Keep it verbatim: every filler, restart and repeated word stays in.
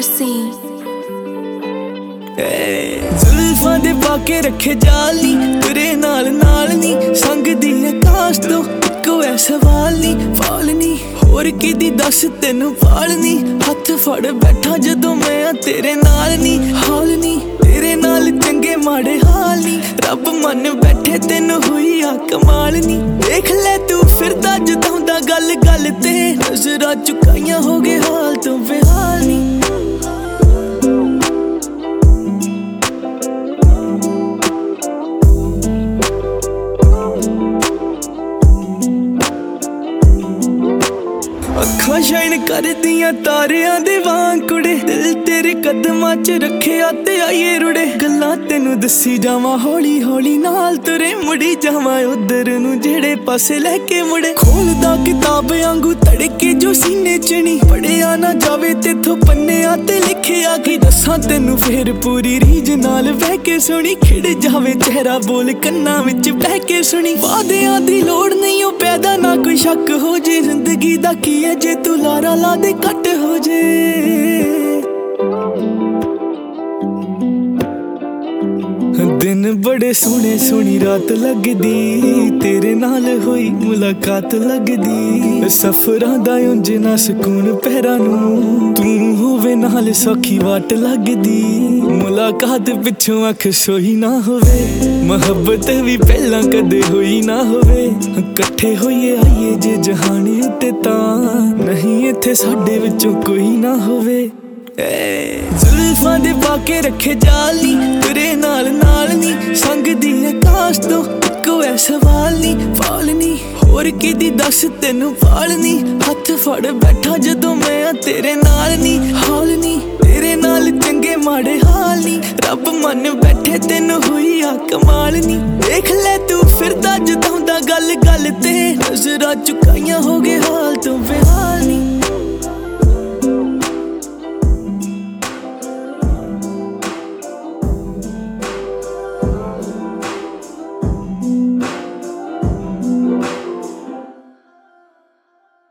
Mercy जुल्फां दे पाके रखे जाल नी तेरे नाल नाल नी संग दी आकाश तो कोई सवाल नी फाल नी होर किदी दस तेनू पाल नी हथ फड़ बैठा जदों मैं तेरे नाल नी हाल नी तेरे नाल चंगे माड़े हाल नी रब मन बैठे तेनू हुई आ कमाल नी देख ले तू फिरदा जताउंदा गल गल ते नजरां चुकाइयां हो गए हाल तो बेहाल नी ਅੱਖਾਂ ਸ਼ਾਈਨ ਕਰਦੀਆਂ ਤਾਰਿਆਂ ਦੇ ਵਾਂਗ ਕੁੜੇ ਦਿਲ ਤੇਰੇ ਕਦਮਾਂ 'ਚ ਰੱਖਿਆ ਤੇ ਆਈਏ ਰੁੜੇ ਗੱਲਾਂ ਤੈਨੂੰ ਦੱਸੀ ਜਾਵਾਂ ਹੌਲੀ ਹੌਲੀ ਨਾਲ ਤੁਰੇ ਮੁੜੀ ਜਾਵਾਂ ਉਧਰ ਨੂੰ ਜਿਹੜੇ ਪਾਸੇ ਲੈ ਕੇ ਮੁੜੇ ਖੋਲਦਾ ਕਿਤਾਬ ਵਾਂਗੂ ਧੜਕੇ ਜੋ ਸੀਨੇ 'ਚ ਨੀ ਪੜਿਆ ਨਾ ਜਾਵੇ ਤੇਥੋਂ ਪੰਨਿਆਂ ਤੇ ਲਿਖਿਆ ਕੀ ਦੱਸਾਂ ਤੈਨੂੰ ਫੇਰ ਪੂਰੀ ਰੀਝ ਨਾਲ ਬਹਿ ਕੇ ਸੁਣੀ ਖਿੜ ਜਾਵੇ ਚਿਹਰਾ ਬੋਲ ਕੰਨਾਂ ਵਿੱਚ ਬਹਿ ਕੇ ਸੁਣੀ ਵਾਦਿਆਂ ਦੀ ਲੋੜ ਨਹੀਂ ਉਹ ਪੈਦਾ ਨਾ ਕੋਈ ਸ਼ੱਕ ਹੋ ਜੇ ਜ਼ਿੰਦਗੀ ਦਾ ਕੀ ਹੈ ਜੇ ਤੂੰ ਲਾਰਾ ਲਾ ਦੇ ਕੱਟ ਹੋ ਜੇ दिन बड़े सोहने सोहनी रात लगदी तेरे नाल होई मुलाकात लगदी सफरां दा उंज ना सुकून पैरां नूं तू होवे नाल सौखी वाट लगदी मुलाकात पिछों अख सोई ना होवे मुहब्बत भी पहलां कदे होई ना होवे इकट्ठे होइए आइए जे जहान उत्ते तां नहीं इत्थे साडे विचों कोई ना होवे जुल्फां दे पाके रखे जाल नी तेरे नाल नाल नी संग दी आकाश तो कोई सवाल नी फाल नी होर किदी दस तेनू पाल नी हथ फड़ बैठा जदों मैं तेरे नाल नी हाल नी तेरे नाल चंगे माड़े हाल नी रब मन बैठे तेनू हुई आ कमाल नी देख ले तू फिरदा जताउंदा गल गल ते नजरां चुकाइयां हो गए